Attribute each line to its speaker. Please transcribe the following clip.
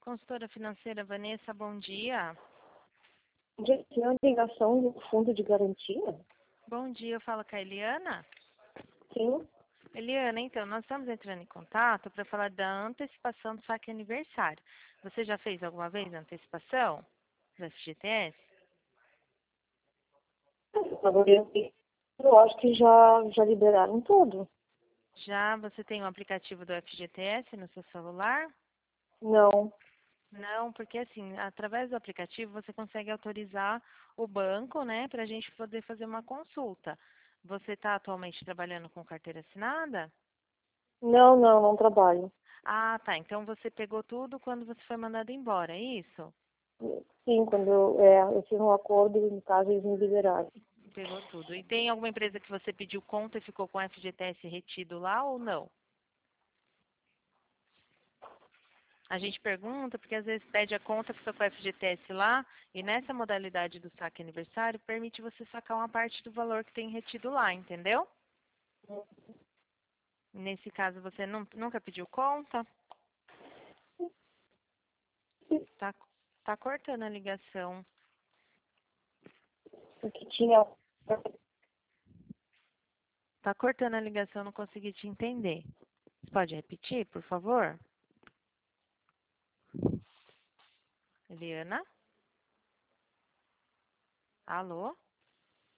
Speaker 1: consultora financeira Vanessa, bom dia.
Speaker 2: Já tinha uma ligação do fundo de garantia?
Speaker 1: Bom dia, eu falo com a Eliana.
Speaker 2: Sim.
Speaker 1: Eliana, então, nós estamos entrando em contato para falar da antecipação do saque aniversário. Você já fez alguma vez a antecipação do FGTS?
Speaker 2: Eu acho que já liberaram tudo.
Speaker 1: Já você tem um aplicativo do FGTS no seu celular?
Speaker 2: Não.
Speaker 1: Não, porque assim, através do aplicativo você consegue autorizar o banco, né, para a gente poder fazer uma consulta. Você está atualmente trabalhando com carteira assinada?
Speaker 2: Não trabalho.
Speaker 1: Ah, tá. Então você pegou tudo quando você foi mandado embora, é isso?
Speaker 2: Sim, quando eu fiz um acordo e, no caso, eles me liberaram.
Speaker 1: Pegou tudo. E tem alguma empresa que você pediu conta e ficou com o FGTS retido lá ou não? A gente pergunta porque às vezes pede a conta, fica com o FGTS lá, e nessa modalidade do saque aniversário permite você sacar uma parte do valor que tem retido lá, entendeu? Nesse caso você nunca pediu conta? Tá, tá cortando a ligação.
Speaker 2: O que tinha...
Speaker 1: Tá cortando a ligação, não consegui te entender. Você pode repetir, por favor? Eliana? Alô?